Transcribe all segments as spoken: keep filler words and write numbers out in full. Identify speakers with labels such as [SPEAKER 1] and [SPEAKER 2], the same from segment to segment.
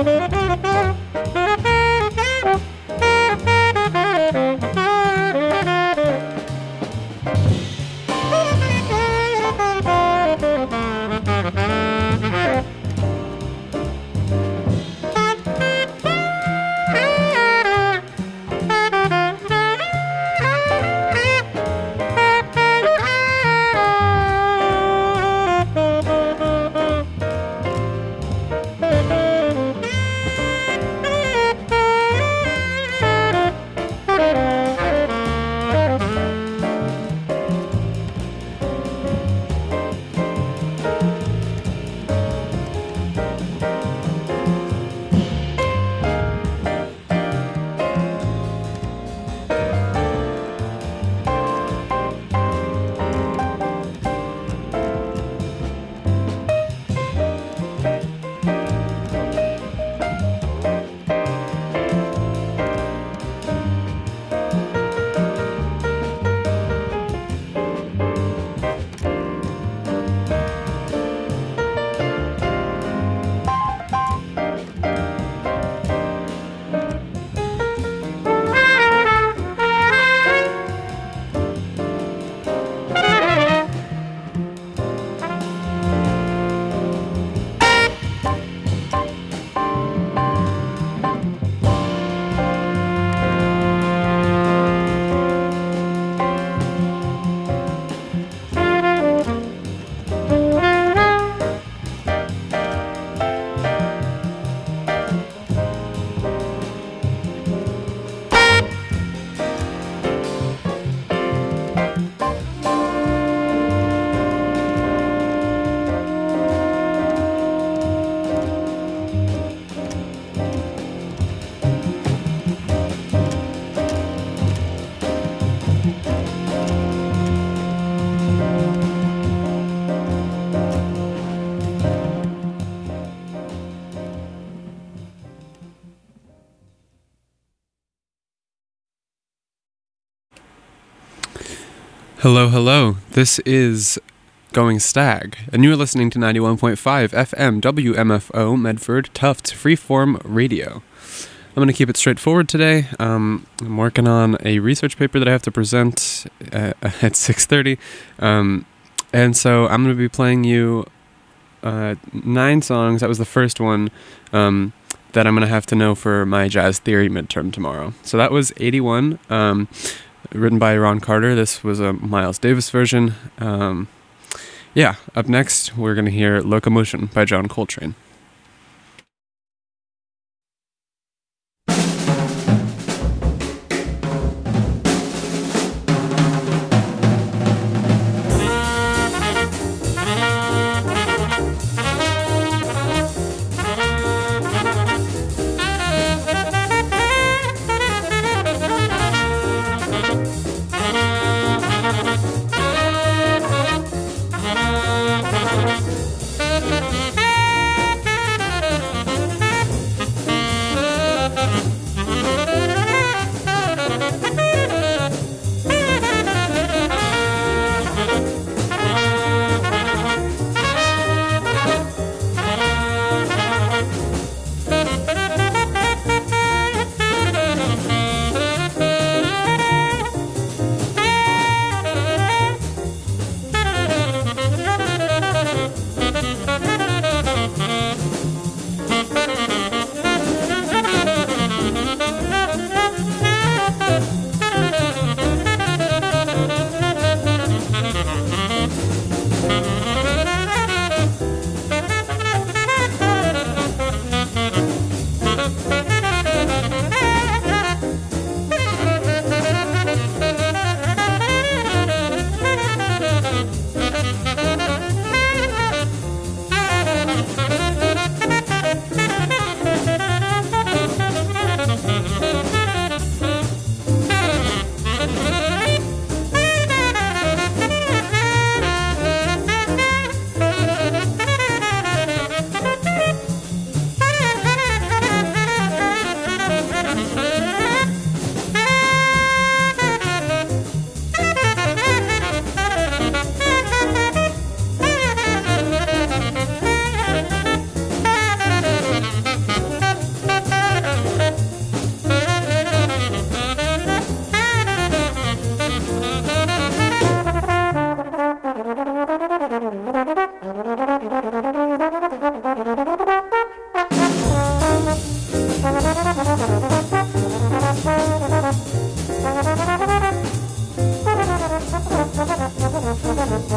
[SPEAKER 1] Hello, hello. This is Going Stag, and you're listening to ninety-one point five F M W M F O Medford Tufts Freeform Radio. I'm going to keep it straightforward today. Um, I'm working on a research paper that I have to present at, at six thirty, um, and so I'm going to be playing you uh, nine songs. That was the first one um, that I'm going to have to know for my jazz theory midterm tomorrow. So that was eighty-one. Um, written by Ron Carter. This was a Miles Davis version. Um, yeah, up next, we're going to hear Locomotion by John Coltrane.
[SPEAKER 2] Thank you.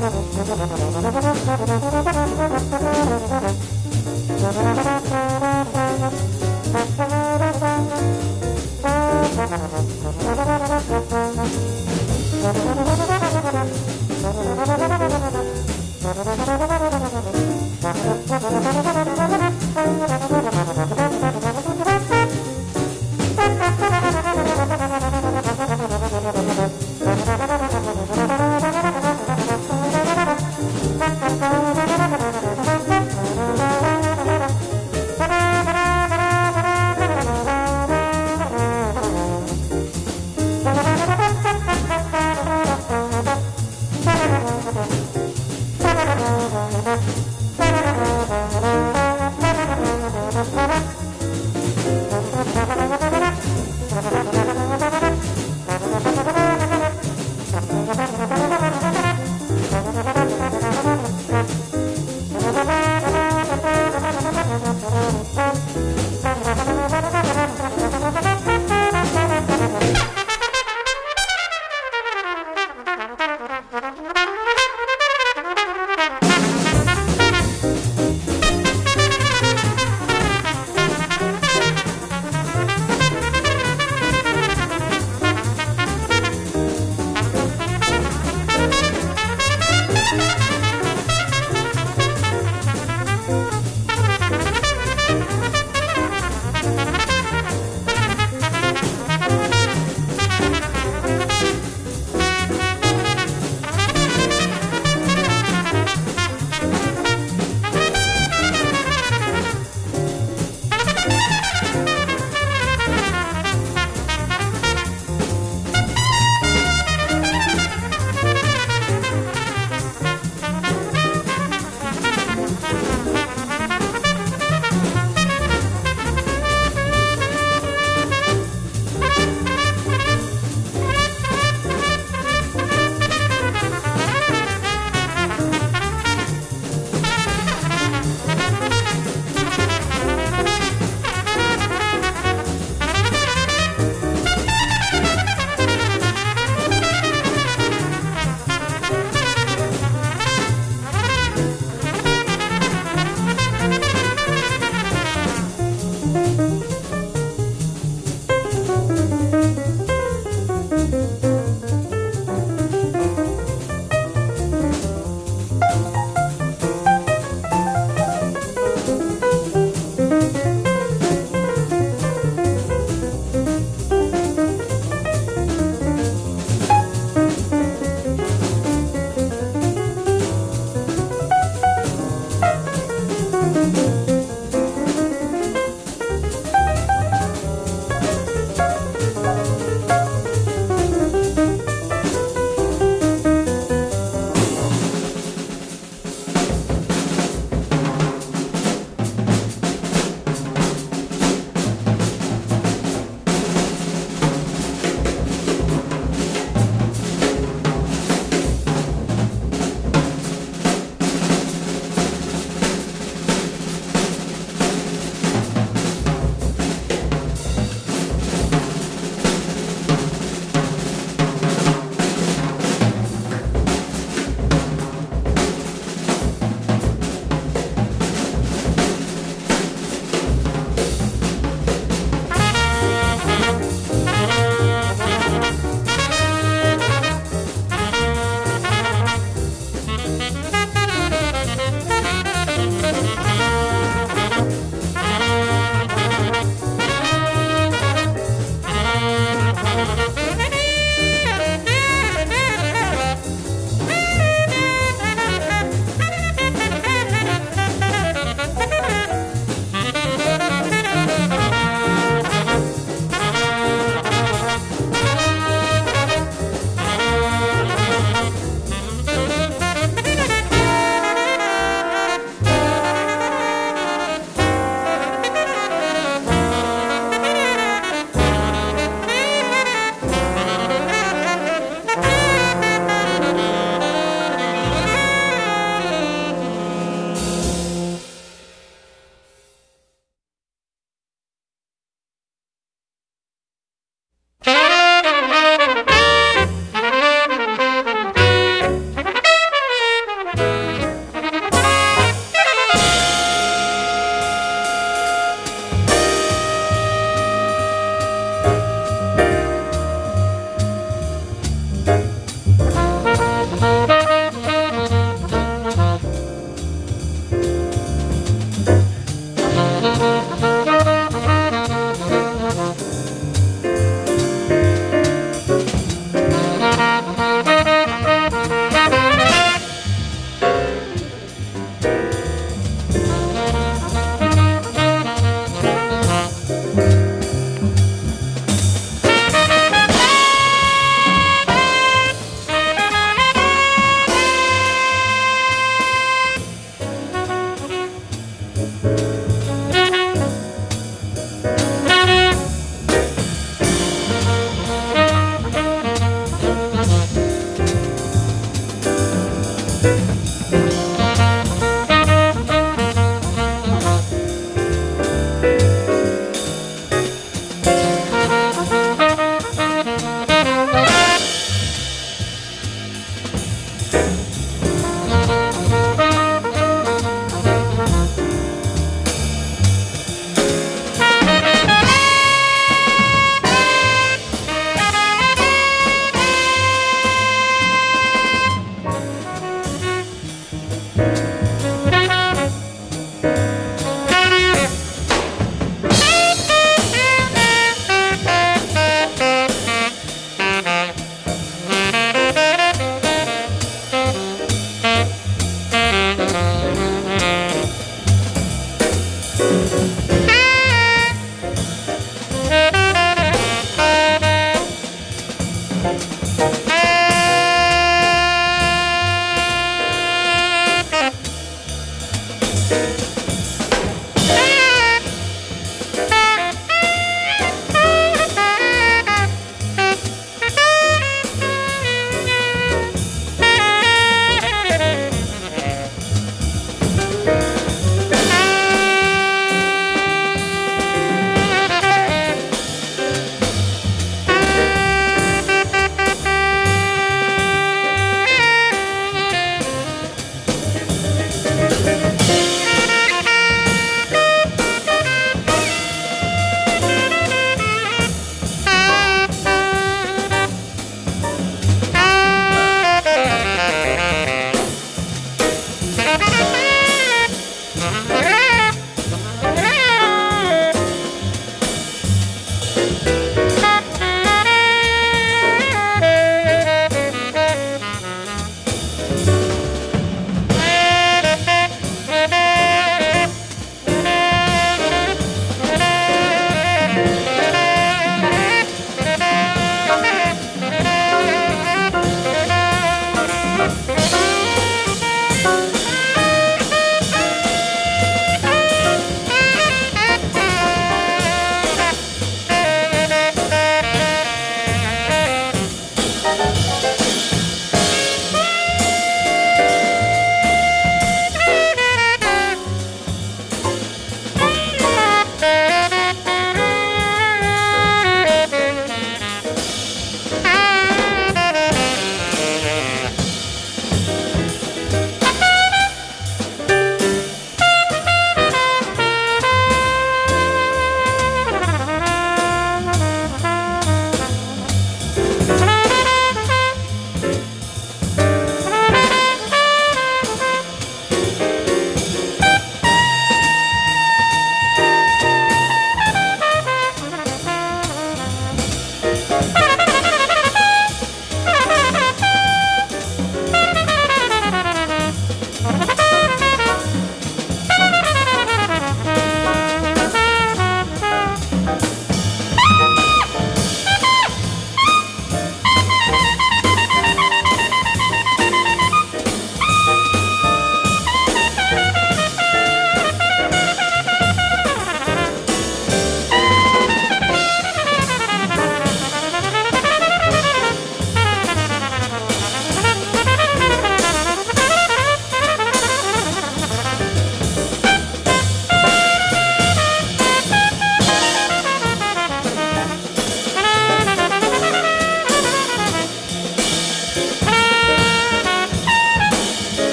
[SPEAKER 2] Thank you.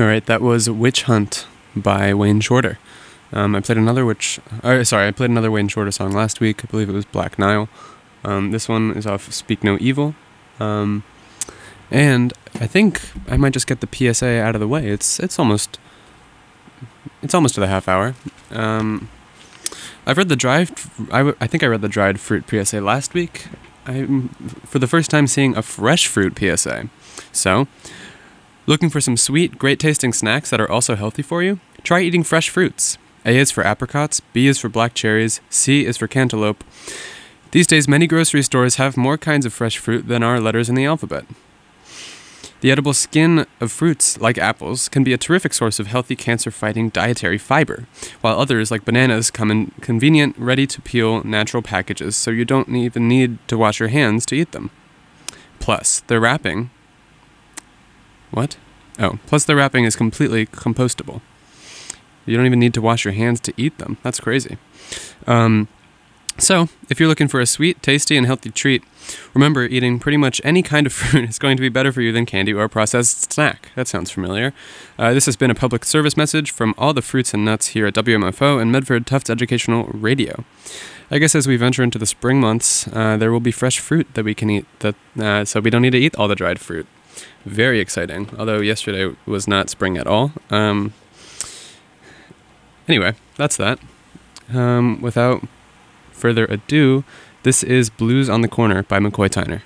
[SPEAKER 1] All right, that was Witch Hunt by Wayne Shorter. Um, I played another Witch... Uh, sorry, I played another Wayne Shorter song last week. I believe it was Black Nile. Um, this one is off Speak No Evil. Um, and I think I might just get the P S A out of the way. It's it's almost... It's almost to the half hour. Um, I've read the dried... I, w- I think I read the dried fruit P S A last week. I'm for the first time seeing a fresh fruit P S A. So... Looking for some sweet, great-tasting snacks that are also healthy for you? Try eating fresh fruits. A is for apricots, B is for black cherries, C is for cantaloupe. These days, many grocery stores have more kinds of fresh fruit than are letters in the alphabet. The edible skin of fruits, like apples, can be a terrific source of healthy cancer-fighting dietary fiber, while others, like bananas, come in convenient, ready-to-peel natural packages, so you don't even need to wash your hands to eat them. Plus, their wrapping... What? Oh, plus the wrapping is completely compostable. You don't even need to wash your hands to eat them. That's crazy. Um, so, if you're looking for a sweet, tasty, and healthy treat, remember eating pretty much any kind of fruit is going to be better for you than candy or a processed snack. That sounds familiar. Uh, this has been a public service message from all the fruits and nuts here at W M F O and Medford Tufts Educational Radio. I guess as we venture into the spring months, uh, there will be fresh fruit that we can eat, that, uh, so we don't need to eat all the dried fruit. Very exciting, although yesterday was not spring at all. Um, anyway, that's that. Um, without further ado, this is Blues on the Corner by McCoy Tyner.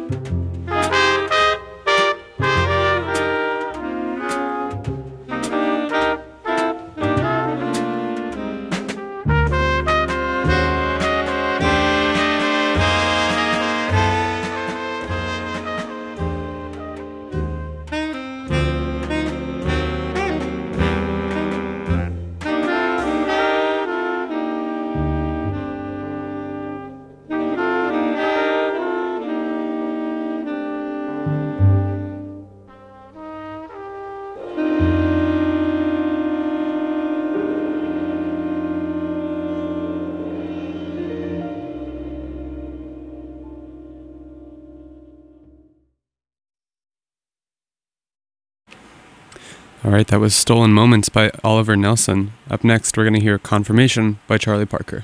[SPEAKER 1] All right, that was Stolen Moments by Oliver Nelson. Up next, we're going to hear Confirmation by Charlie Parker.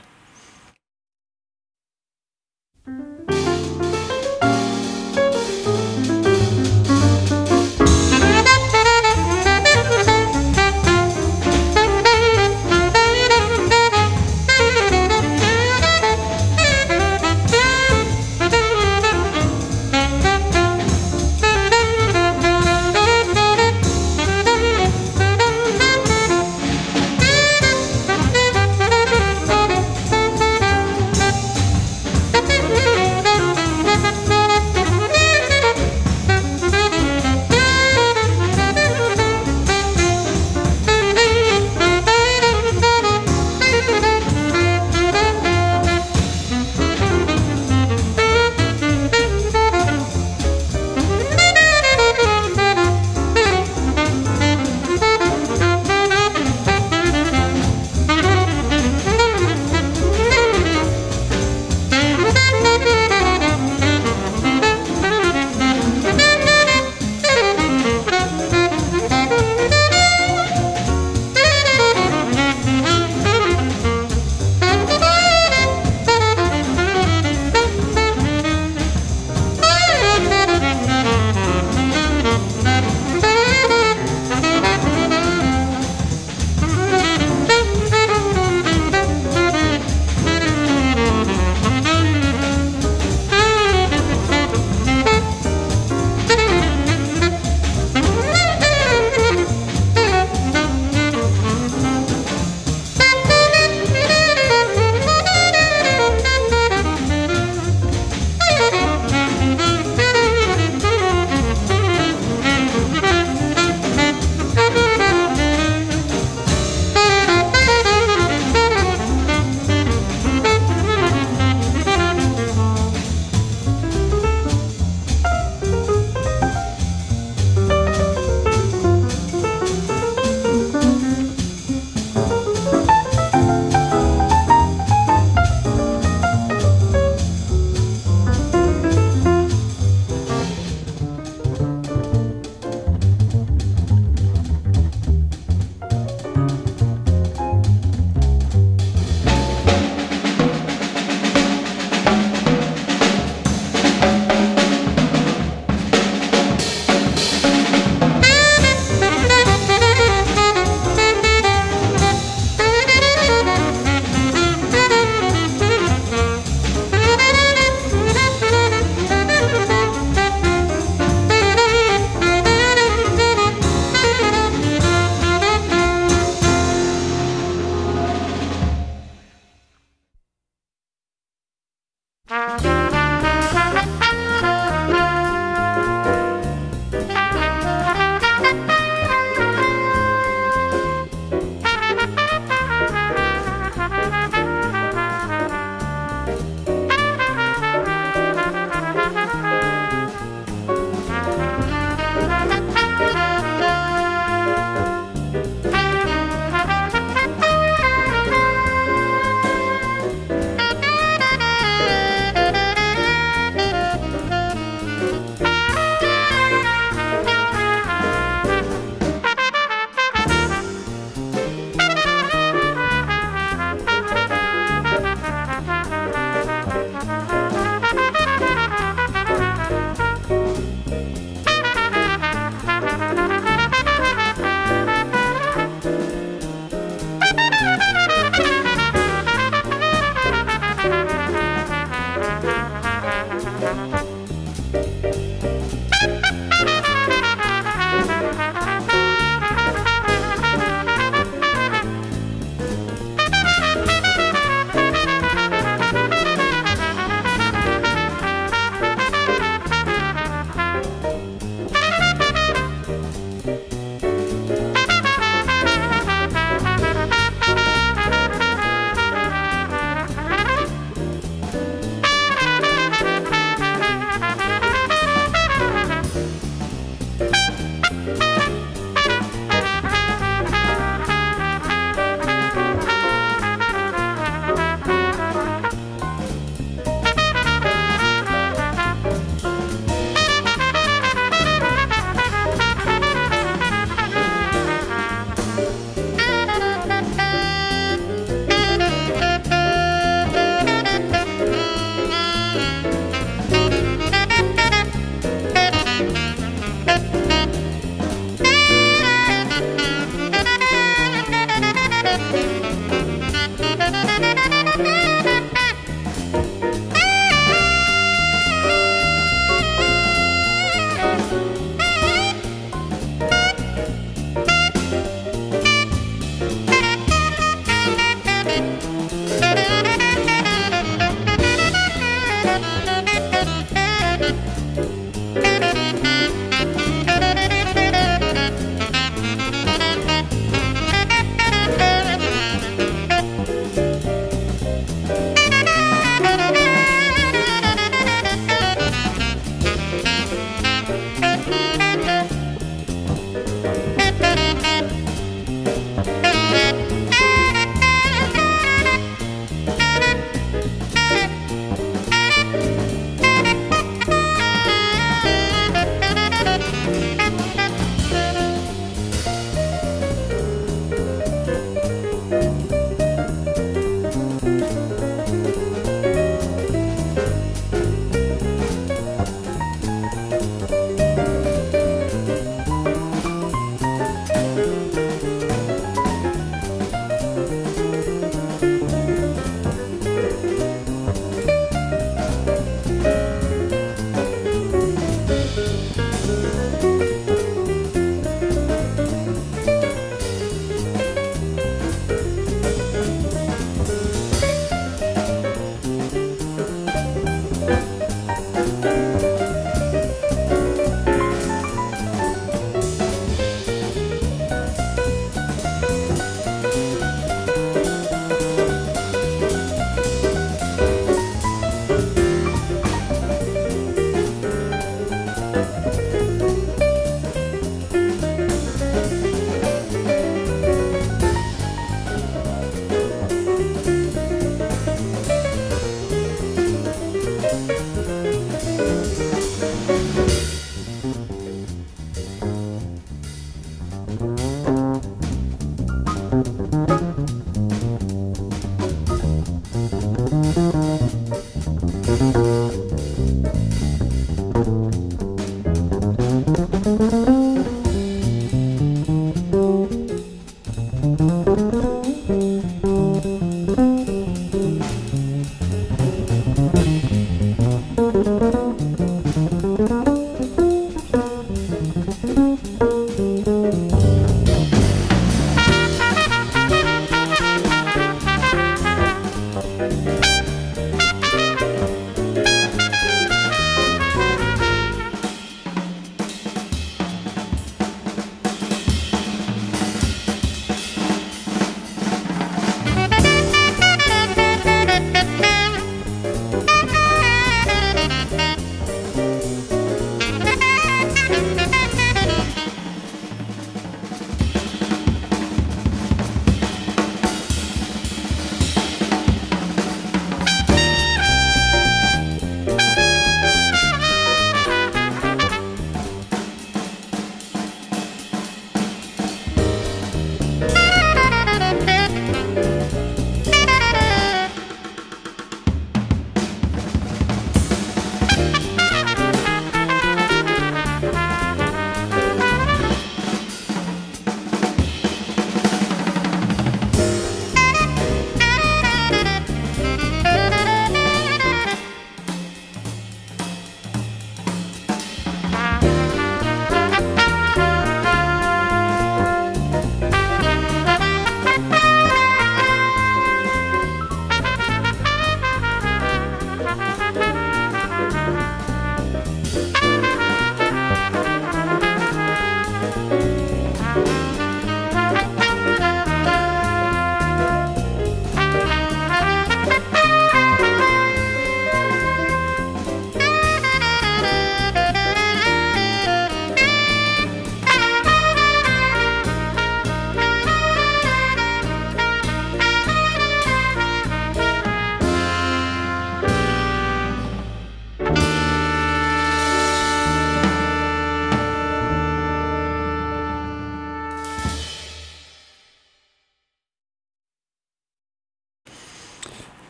[SPEAKER 2] Thank you.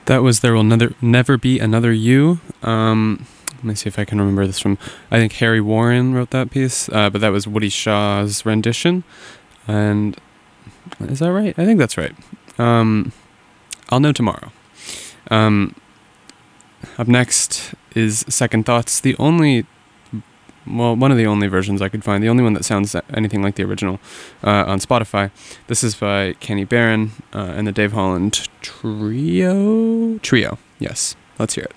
[SPEAKER 1] That was There Will Never, Never Be Another You. Um, let me see if I can remember this from, I think Harry Warren wrote that piece, uh, but that was Woody Shaw's rendition. And is that right? I think that's right. Um, I'll know tomorrow. Um, up next is Second Thoughts, the only, well, one of the only versions I could find, the only one that sounds anything like the original uh, on Spotify. This is by Kenny Barron uh, and the Dave Holland Trio? Trio, yes. Let's hear it.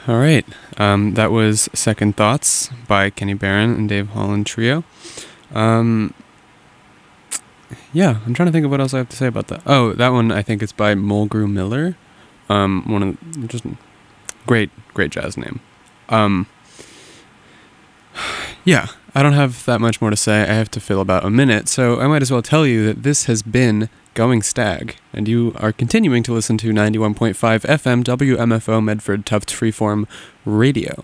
[SPEAKER 1] All right. Um, that was Second Thoughts by Kenny Barron and Dave Holland Trio. Um, yeah, I'm trying to think of what else I have to say about that. Oh, that one I think is by Mulgrew Miller. Um, one of the, just great, great jazz name. Um, yeah, I don't have that much more to say. I have to fill about a minute, so I might as well tell you that this has been Going Stag, and you are continuing to listen to ninety-one point five F M W M F O Medford Tufts Freeform Radio.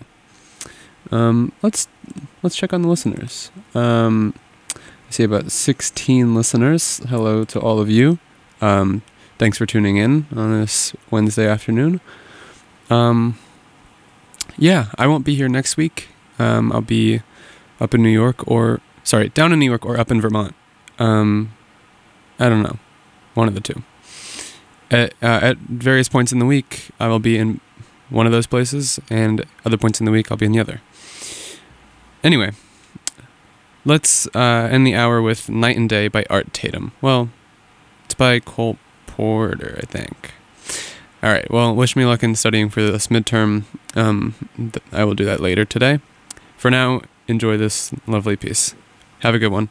[SPEAKER 1] Um, let's let's check on the listeners. Um, I see about sixteen listeners. Hello to all of you. Um, thanks for tuning in on this Wednesday afternoon. Um, yeah, I won't be here next week. Um, I'll be up in New York or, sorry, down in New York or up in Vermont. Um, I don't know. One of the two. At, uh, at various points in the week, I will be in one of those places, and other points in the week, I'll be in the other. Anyway, let's uh, end the hour with Night and Day by Art Tatum. Well, it's by Cole Porter, I think. All right, well, wish me luck in studying for this midterm. Um, th- I will do that later today. For now, enjoy this lovely piece. Have a good one.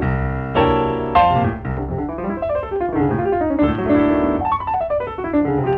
[SPEAKER 2] Thank you.